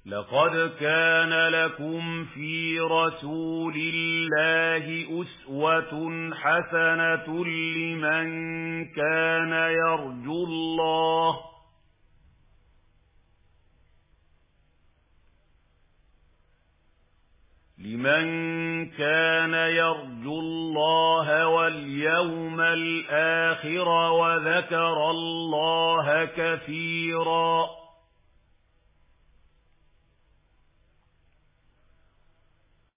لقد كان لكم في رسول الله أسوة حسنة لمن كان يرجو الله واليوم الآخر وذكر الله كثيرا.